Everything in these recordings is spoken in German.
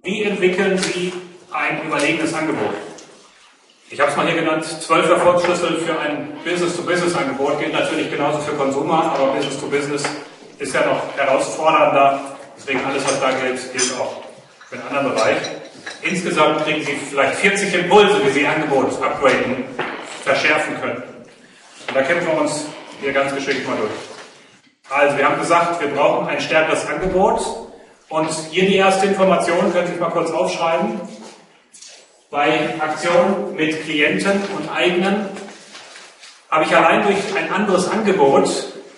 Wie entwickeln Sie ein überlegenes Angebot? Ich habe es mal hier genannt, 12 Erfolgsschlüssel für ein Business-to-Business-Angebot, gilt natürlich genauso für Consumer, aber Business-to-Business ist ja noch herausfordernder, deswegen alles, was da gilt, gilt auch für einen anderen Bereich. Insgesamt kriegen Sie vielleicht 40 Impulse, wie Sie Ihr Angebot upgraden, verschärfen können. Und da kämpfen wir uns hier ganz geschickt mal durch. Also, wir haben gesagt, wir brauchen ein stärkeres Angebot. Und hier die erste Information, können Sie sich mal kurz aufschreiben. Bei Aktionen mit Klienten und eigenen habe ich allein durch ein anderes Angebot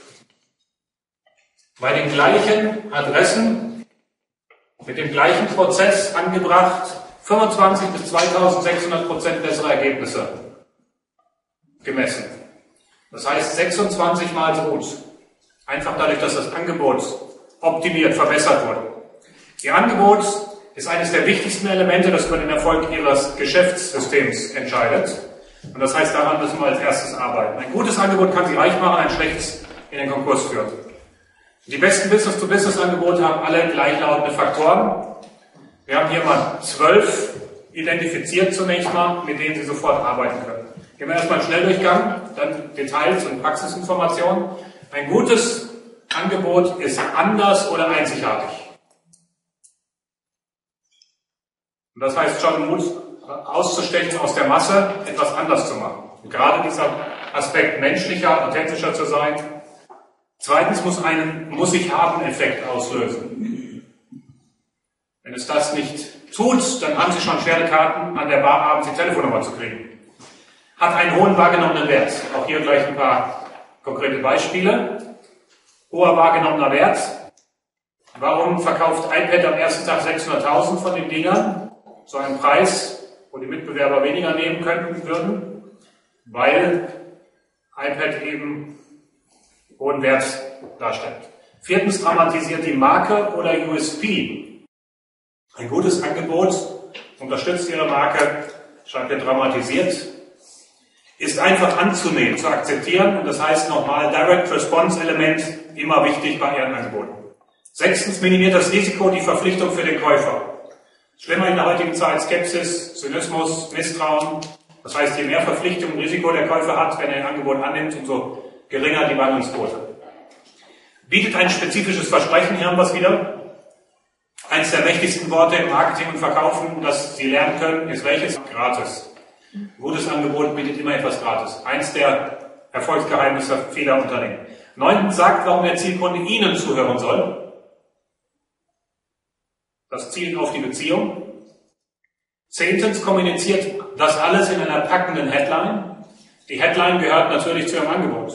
bei den gleichen Adressen mit dem gleichen Prozess angebracht 25 bis 2600% bessere Ergebnisse gemessen. Das heißt 26 Mal so gut. Einfach dadurch, dass das Angebot optimiert, verbessert wurde. Ihr Angebot ist eines der wichtigsten Elemente, das über den Erfolg Ihres Geschäftssystems entscheidet. Und das heißt, daran müssen wir als erstes arbeiten. Ein gutes Angebot kann Sie reich machen, ein schlechtes in den Konkurs führen. Die besten Business-to-Business-Angebote haben alle gleichlautende Faktoren. Wir haben hier mal 12 identifiziert zunächst mal, mit denen Sie sofort arbeiten können. Gehen wir erstmal einen Schnelldurchgang, dann Details und Praxisinformationen. Ein gutes Angebot ist anders oder einzigartig. Und das heißt schon Mut, auszustechen aus der Masse, etwas anders zu machen. Und gerade dieser Aspekt menschlicher, authentischer zu sein. Zweitens muss einen Muss-ich-haben-Effekt auslösen. Wenn es das nicht tut, dann haben Sie schon schwere Karten, an der Bar abends die Telefonnummer zu kriegen. Hat einen hohen wahrgenommenen Wert. Auch hier gleich ein paar konkrete Beispiele. Hoher wahrgenommener Wert. Warum verkauft iPad am ersten Tag 600.000 von den Dingern? So einen Preis, wo die Mitbewerber weniger nehmen könnten würden, weil iPad eben hohen Wert darstellt. Viertens dramatisiert die Marke oder USP. Ein gutes Angebot unterstützt Ihre Marke, schreibt ihr dramatisiert, ist einfach anzunehmen, zu akzeptieren und das heißt nochmal Direct Response Element immer wichtig bei Ihren Angeboten. Sechstens minimiert das Risiko die Verpflichtung für den Käufer. Schlimmer in der heutigen Zeit Skepsis, Zynismus, Misstrauen. Das heißt, je mehr Verpflichtung und Risiko der Käufer hat, wenn er ein Angebot annimmt, umso geringer die Wandlungsquote. Bietet ein spezifisches Versprechen, hier haben wir es wieder. Eines der mächtigsten Worte im Marketing und Verkaufen, das Sie lernen können, ist welches? Gratis. Ein gutes Angebot bietet immer etwas gratis. Eins der Erfolgsgeheimnisse vieler Unternehmen. Neuntens sagt, warum der Zielkunde Ihnen zuhören soll. Das zielt auf die Beziehung. Zehntens kommuniziert das alles in einer packenden Headline. Die Headline gehört natürlich zu Ihrem Angebot.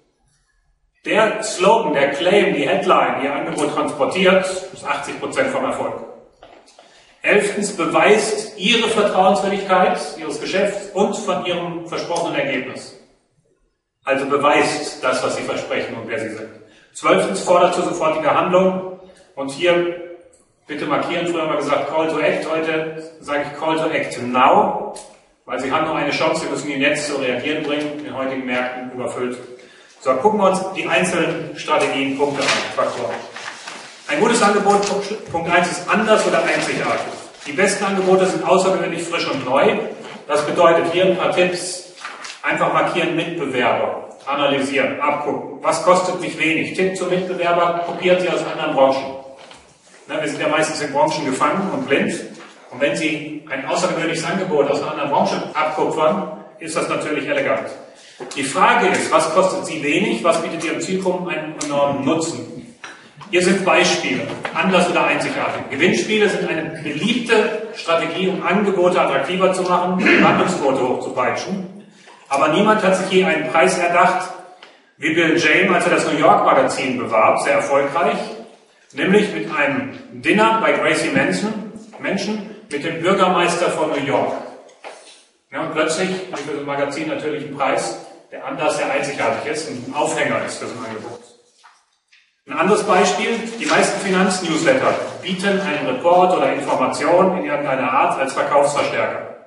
Der Slogan, der Claim, die Headline, Ihr Angebot transportiert, ist 80% vom Erfolg. Elftens beweist Ihre Vertrauenswürdigkeit Ihres Geschäfts und von Ihrem versprochenen Ergebnis. Also beweist das, was Sie versprechen und wer Sie sind. Zwölftens fordert zur sofortigen Handlung und hier bitte markieren, früher haben wir gesagt Call to Act, heute sage ich Call to Act now, weil Sie haben nur eine Chance, Sie müssen ihn jetzt zu reagieren bringen, in den heutigen Märkten überfüllt. So, gucken wir uns die einzelnen Strategien, Punkte an, Faktoren. Ein gutes Angebot, Punkt 1, ist anders oder einzigartig. Die besten Angebote sind außergewöhnlich frisch und neu. Das bedeutet, hier ein paar Tipps, einfach markieren Mitbewerber, analysieren, abgucken. Was kostet mich wenig? Tipp zum Mitbewerber, kopieren Sie aus anderen Branchen. Wir sind ja meistens in Branchen gefangen und blind. Und wenn Sie ein außergewöhnliches Angebot aus einer anderen Branche abkupfern, ist das natürlich elegant. Die Frage ist, was kostet Sie wenig, was bietet Ihrem Zielkunden einen enormen Nutzen? Hier sind Beispiele, anders oder einzigartig. Gewinnspiele sind eine beliebte Strategie, um Angebote attraktiver zu machen, die Wandlungsquote hochzupeitschen. Aber niemand hat sich je einen Preis erdacht, wie Bill James, als er das New York Magazin bewarb, sehr erfolgreich. Nämlich mit einem Dinner bei Gracie Mansion mit dem Bürgermeister von New York. Ja, und plötzlich hat für das Magazin natürlich einen Preis, der anders, sehr einzigartig ist und ein Aufhänger ist für so ein Angebot. Ein anderes Beispiel, die meisten Finanznewsletter bieten einen Report oder Information in irgendeiner Art als Verkaufsverstärker.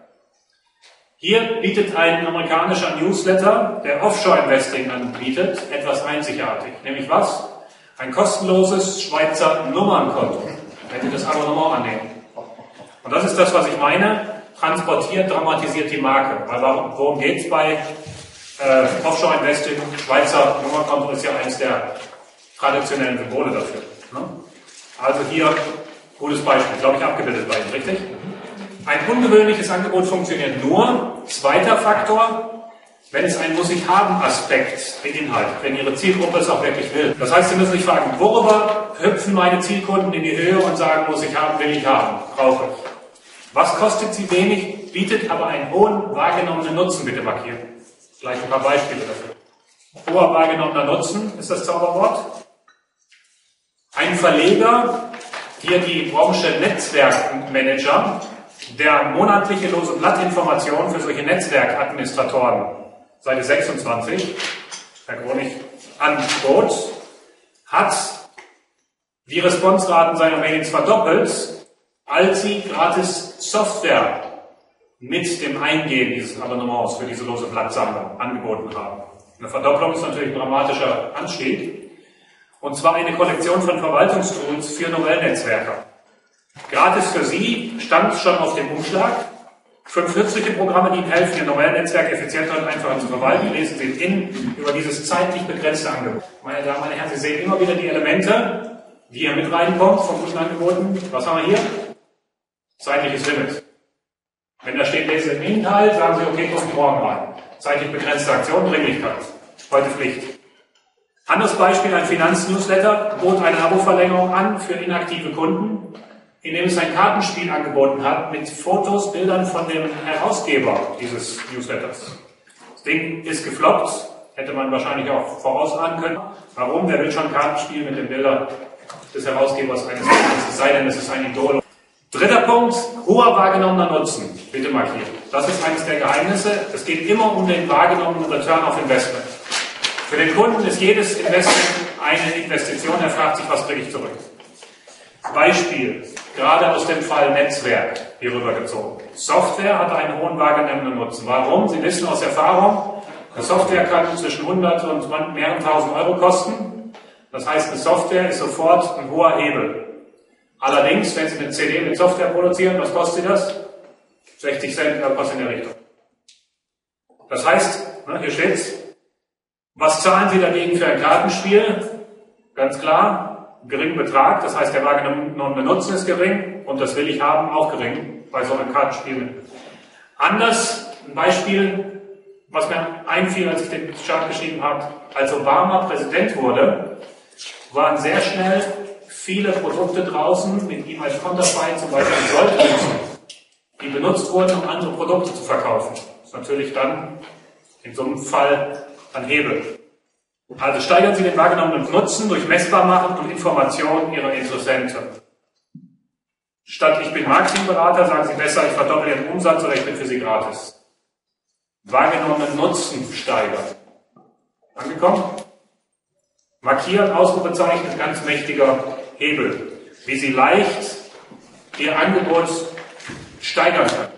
Hier bietet ein amerikanischer Newsletter, der Offshore-Investing anbietet, etwas einzigartig. Nämlich was? Ein kostenloses Schweizer Nummernkonto, wenn Sie das Abonnement annehmen. Und das ist das, was ich meine. Transportiert, dramatisiert die Marke. Weil worum geht es bei Offshore Investing? Schweizer Nummerkonto ist ja eines der traditionellen Symbole dafür. Ne? Also hier, gutes Beispiel, glaube ich, abgebildet bei Ihnen, richtig? Ein ungewöhnliches Angebot funktioniert nur, zweiter Faktor, wenn es einen Muss-ich-haben-Aspekt beinhaltet, wenn Ihre Zielgruppe es auch wirklich will. Das heißt, Sie müssen sich fragen, worüber hüpfen meine Zielkunden in die Höhe und sagen, muss ich haben, will ich haben, brauche ich. Was kostet sie wenig, bietet aber einen hohen wahrgenommenen Nutzen, bitte markieren. Gleich ein paar Beispiele dafür. Hoher wahrgenommener Nutzen ist das Zauberwort. Ein Verleger, hier die Branche Netzwerkmanager, der monatliche lose Blattinformationen für solche Netzwerkadministratoren, Seite 26, Herr Gronig, anbot, hat die Responsraten seiner Mails verdoppelt, als sie gratis Software mit dem Eingehen dieses Abonnements für diese lose Blattsammlung angeboten haben. Eine Verdopplung ist natürlich ein dramatischer Anstieg. Und zwar eine Kollektion von Verwaltungstools für Novellnetzwerker. Gratis für Sie stand schon auf dem Umschlag. 5 nützliche Programme, die Ihnen helfen, Ihr Novellnetzwerk effizienter und einfacher zu verwalten. Lesen Sie in über dieses zeitlich begrenzte Angebot. Meine Damen und Herren, Sie sehen immer wieder die Elemente, die hier mit reinkommen von guten Angeboten. Was haben wir hier? Zeitliches Limit. Wenn da steht, lese im Inhalt, sagen Sie, okay, gucken morgen rein. Zeitlich begrenzte Aktion, Dringlichkeit. Heute Pflicht. Anderes Beispiel, ein Finanznewsletter bot eine Abo-Verlängerung an für inaktive Kunden, indem es ein Kartenspiel angeboten hat mit Fotos, Bildern von dem Herausgeber dieses Newsletters. Das Ding ist gefloppt, hätte man wahrscheinlich auch vorausahnen können. Warum? Wer will schon ein Kartenspiel mit den Bildern des Herausgebers eines Buches, es sei denn, es ist ein Idol. Dritter Punkt, hoher wahrgenommener Nutzen. Bitte markieren. Das ist eines der Geheimnisse. Es geht immer um den wahrgenommenen Return of Investment. Für den Kunden ist jedes Investment eine Investition. Er fragt sich, was kriege ich zurück? Beispiel, gerade aus dem Fall Netzwerk hier rübergezogen. Software hat einen hohen wahrgenommenen Nutzen. Warum? Sie wissen aus Erfahrung, eine Software kann zwischen 100 und mehreren tausend Euro kosten. Das heißt, eine Software ist sofort ein hoher Hebel. Allerdings, wenn Sie eine CD mit Software produzieren, was kostet das? 60 Cent, was in der Richtung. Das heißt, hier steht's, was zahlen Sie dagegen für ein Kartenspiel? Ganz klar, geringen Betrag, das heißt, der wahrgenommene Nutzen ist gering und das will ich haben, auch gering bei so einem Kartenspiel. Anders, ein Beispiel, was mir einfiel, als ich den Chart geschrieben habe, als Obama Präsident wurde, waren sehr schnell viele Produkte draußen mit ihm als Konterfei, zum Beispiel Goldmünzen, die benutzt wurden, um andere Produkte zu verkaufen. Das ist natürlich dann in so einem Fall ein Hebel. Also steigern Sie den wahrgenommenen Nutzen durch Messbarmachen und Informationen Ihrer Interessenten. Statt ich bin Marketingberater, sagen Sie besser, ich verdopple Ihren Umsatz oder ich bin für Sie gratis. Wahrgenommenen Nutzen steigern. Angekommen? Markieren, Ausrufezeichen, ganz mächtiger Hebel, wie Sie leicht Ihr Angebot steigern können.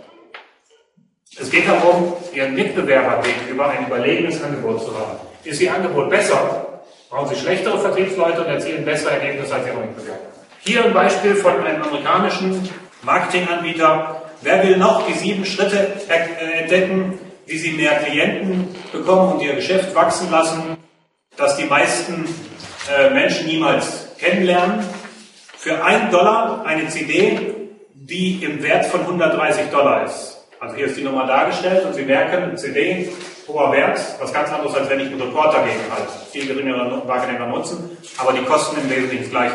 Es geht darum, Ihren Mitbewerber gegenüber ein überlegenes Angebot zu haben. Ist Ihr Angebot besser, brauchen Sie schlechtere Vertriebsleute und erzielen bessere Ergebnisse als Ihre Mitbewerber. Hier ein Beispiel von einem amerikanischen Marketinganbieter. Wer will noch die 7 Schritte entdecken, wie Sie mehr Klienten bekommen und Ihr Geschäft wachsen lassen, das die meisten Menschen niemals kennenlernen? Für $1 eine CD, die im Wert von $130 ist. Also hier ist die Nummer dargestellt und Sie merken, eine CD, hoher Wert, was ganz anderes, als wenn ich einen Reporter gegenhalte. Viel geringerer wahrgenommener Nutzen, aber die Kosten im Wesentlichen das Gleiche.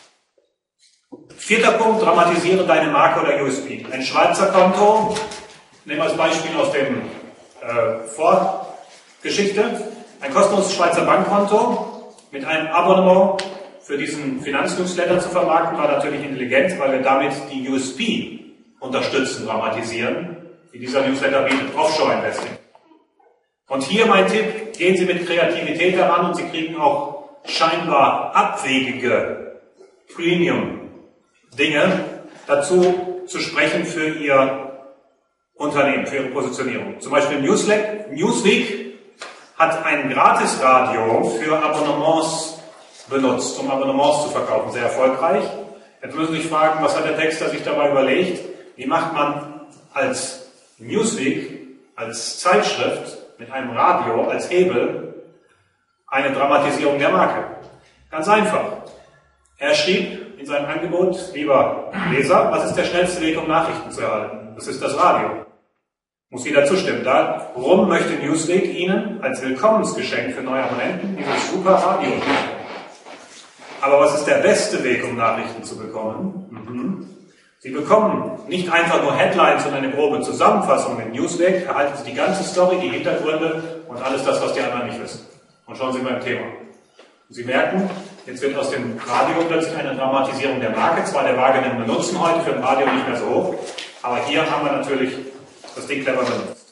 4. Punkt, dramatisiere deine Marke oder USP. Ein Schweizer Konto, nehmen wir als Beispiel aus dem Vorgeschichte, ein kostenloses Schweizer Bankkonto mit einem Abonnement für diesen Finanznewsletter zu vermarkten, war natürlich intelligent, weil wir damit die USP unterstützen, dramatisieren, die dieser Newsletter bietet, Offshore-Investing. Und hier mein Tipp, gehen Sie mit Kreativität daran und Sie kriegen auch scheinbar abwegige Premium-Dinge dazu zu sprechen für Ihr Unternehmen, für Ihre Positionierung. Zum Beispiel Newsweek hat ein Gratisradio für Abonnements benutzt, um Abonnements zu verkaufen. Sehr erfolgreich. Jetzt müssen Sie sich fragen, was hat der Texter sich dabei überlegt? Wie macht man als Newsweek, als Zeitschrift, mit einem Radio, als Hebel, eine Dramatisierung der Marke? Ganz einfach. Er schrieb in seinem Angebot, lieber Leser, was ist der schnellste Weg, um Nachrichten zu erhalten? Das ist das Radio. Muss jeder zustimmen. Darum möchte Newsweek Ihnen als Willkommensgeschenk für neue Abonnenten dieses super Radio geben. Aber was ist der beste Weg, um Nachrichten zu bekommen? Sie bekommen nicht einfach nur Headlines und eine grobe Zusammenfassung mit Newsweek, erhalten Sie die ganze Story, die Hintergründe und alles das, was die anderen nicht wissen. Und schauen Sie beim Thema. Und Sie merken, jetzt wird aus dem Radio plötzlich eine Dramatisierung der Marke. Zwar der wahrgenommene Nutzen heute für ein Radio nicht mehr so hoch, aber hier haben wir natürlich das Ding clever benutzt.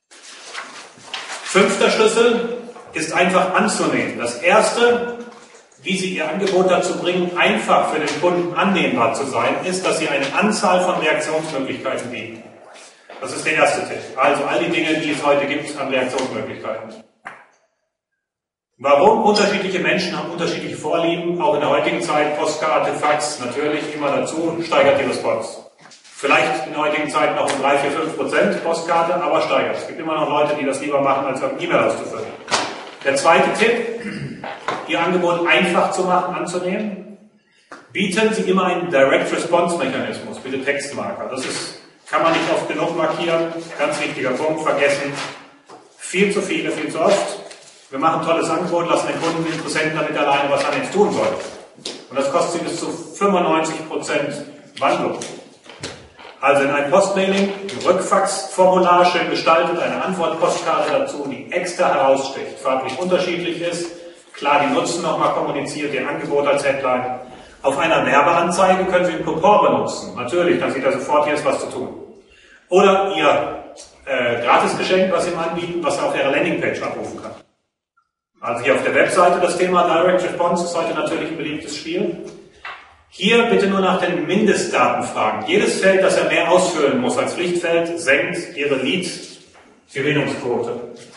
5. Schlüssel ist einfach anzunehmen. Das erste, wie Sie Ihr Angebot dazu bringen, einfach für den Kunden annehmbar zu sein, ist, dass Sie eine Anzahl von Reaktionsmöglichkeiten bieten. Das ist der erste Tipp. Also all die Dinge, die es heute gibt an Reaktionsmöglichkeiten. Warum? Unterschiedliche Menschen haben unterschiedliche Vorlieben, auch in der heutigen Zeit, Postkarte, Fax, natürlich immer dazu, steigert die Response. Vielleicht in der heutigen Zeit noch um 3, 4, 5% Postkarte, aber steigert. Es gibt immer noch Leute, die das lieber machen, als auf E-Mail auszufüllen. Der zweite Tipp, Ihr Angebot einfach zu machen, anzunehmen. Bieten Sie immer einen Direct-Response-Mechanismus, bitte Textmarker. Kann man nicht oft genug markieren, ganz wichtiger Punkt, vergessen. Viel zu viele, viel zu oft. Wir machen ein tolles Angebot, lassen den Kunden, den Interessenten damit alleine, was er jetzt tun soll. Und das kostet sie bis zu 95% Wandlung. Also in einem Postmailing, ein Rückfaxformular schön gestaltet, eine Antwortpostkarte dazu, die extra heraussticht, farblich unterschiedlich ist, klar die Nutzen nochmal kommuniziert, Ihr Angebot als Headline. Auf einer Werbeanzeige können Sie einen Coupon benutzen, natürlich, dann sieht er sofort, hier ist was zu tun. Oder Ihr Gratisgeschenk, was Sie ihm anbieten, was er auf Ihrer Landingpage abrufen kann. Also hier auf der Webseite das Thema Direct Response ist heute natürlich ein beliebtes Spiel. Hier bitte nur nach den Mindestdaten fragen. Jedes Feld, das er mehr ausfüllen muss als Pflichtfeld, senkt Ihre Lead-Gewinnungsquote.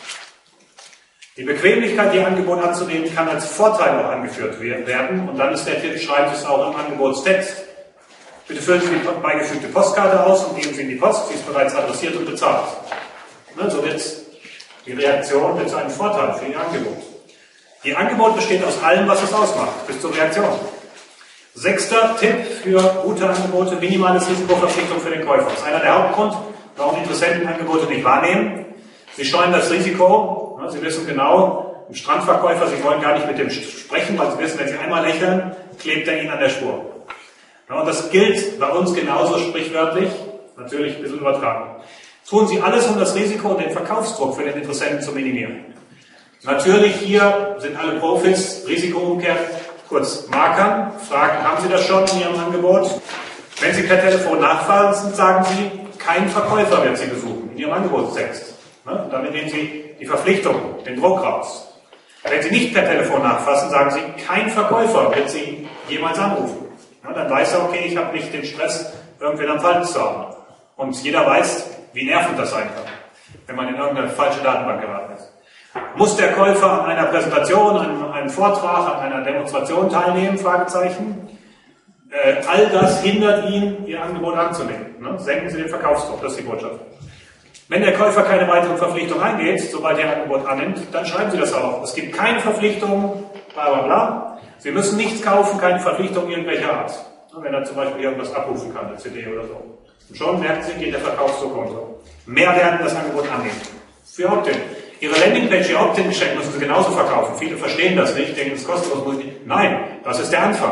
Die Bequemlichkeit, Ihr Angebot anzunehmen, kann als Vorteil auch angeführt werden. Und dann ist der Tipp, schreiben Sie es auch im Angebotstext. Bitte füllen Sie die beigefügte Postkarte aus und geben Sie in die Post. Sie ist bereits adressiert und bezahlt. So wird die Reaktion zu einem Vorteil für Ihr Angebot. Ihr Angebot besteht aus allem, was es ausmacht, bis zur Reaktion. 6. Tipp für gute Angebote, minimales Risikoverpflichtung für den Käufer. Das ist einer der Hauptgründe, warum Interessenten Angebote nicht wahrnehmen. Sie scheuen das Risiko. Sie wissen genau, ein Strandverkäufer, Sie wollen gar nicht mit dem sprechen, weil Sie wissen, wenn Sie einmal lächeln, klebt er Ihnen an der Spur. Und das gilt bei uns genauso sprichwörtlich, natürlich ein bisschen übertragen. Tun Sie alles, um das Risiko und den Verkaufsdruck für den Interessenten zu minimieren. Natürlich hier sind alle Profis, Risikoumkehr, kurz markern, fragen, haben Sie das schon in Ihrem Angebot? Wenn Sie per Telefon nachfassen, sagen Sie, kein Verkäufer wird Sie besuchen, in Ihrem Angebotstext. Damit nehmen Sie die Verpflichtung, den Druck raus. Wenn Sie nicht per Telefon nachfassen, sagen Sie, kein Verkäufer wird Sie jemals anrufen. Dann weiß er, okay, ich habe nicht den Stress, irgendwen am Falsch zu haben. Und jeder weiß, wie nervend das sein kann, wenn man in irgendeine falsche Datenbank geraten ist. Muss der Käufer an einer Präsentation, an einem Vortrag, an einer Demonstration teilnehmen? Fragezeichen. All das hindert ihn, Ihr Angebot anzunehmen. Senken Sie den Verkaufsdruck, das ist die Botschaft. Wenn der Käufer keine weiteren Verpflichtungen eingeht, sobald er Ihr Angebot annimmt, dann schreiben Sie das auch. Es gibt keine Verpflichtungen, bla bla bla. Sie müssen nichts kaufen, keine Verpflichtungen irgendwelcher Art. Wenn er zum Beispiel irgendwas abrufen kann, eine CD oder so. Und schon merken Sie, geht der Verkaufsdruck runter. Mehr werden das Angebot annehmen. Für Opt-in. Ihre Landingpage, Ihr Opt-in-Geschenk müssen Sie genauso verkaufen. Viele verstehen das nicht, denken, das kostet was. Nein, das ist der Anfang.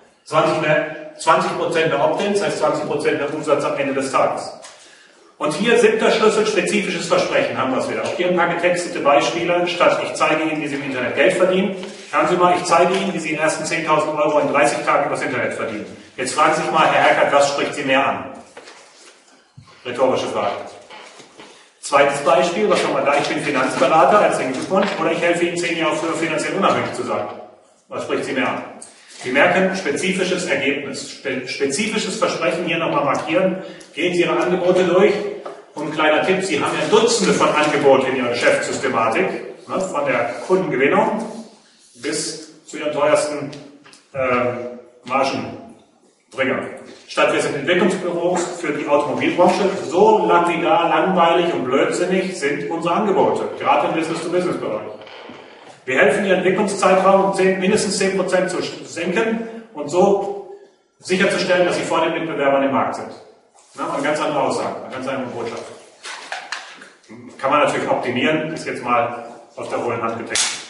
20% der Opt-ins, das heißt 20% der Umsatz am Ende des Tages. Und hier 7. Schlüssel, spezifisches Versprechen, haben wir es wieder. Auch hier ein paar getextete Beispiele, statt ich zeige Ihnen, wie Sie im Internet Geld verdienen. Hören Sie mal, ich zeige Ihnen, wie Sie die ersten 10.000 Euro in 30 Tagen übers Internet verdienen. Jetzt fragen Sie sich mal, Herr Herkert, was spricht Sie mehr an? Rhetorische Frage. Zweites Beispiel, was haben wir da? Ich bin Finanzberater, herzlichen Glückwunsch, oder ich helfe Ihnen 10 Jahre früher finanziell unabhängig zu sein. Was spricht Sie mehr an? Sie merken, spezifisches Ergebnis, spezifisches Versprechen hier nochmal markieren. Gehen Sie Ihre Angebote durch. Und ein kleiner Tipp, Sie haben ja Dutzende von Angeboten in Ihrer Geschäftssystematik, von der Kundengewinnung bis zu Ihren teuersten Trigger. Statt wir sind Entwicklungsbüros für die Automobilbranche, so lapidar, langweilig und blödsinnig sind unsere Angebote, gerade im Business-to-Business-Bereich. Wir helfen Ihren Entwicklungszeitraum mindestens 10% zu senken und so sicherzustellen, dass Sie vor den Mitbewerbern im Markt sind. Na, eine ganz andere Aussage, eine ganz andere Botschaft. Kann man natürlich optimieren, ist jetzt mal aus der hohlen Hand getextet.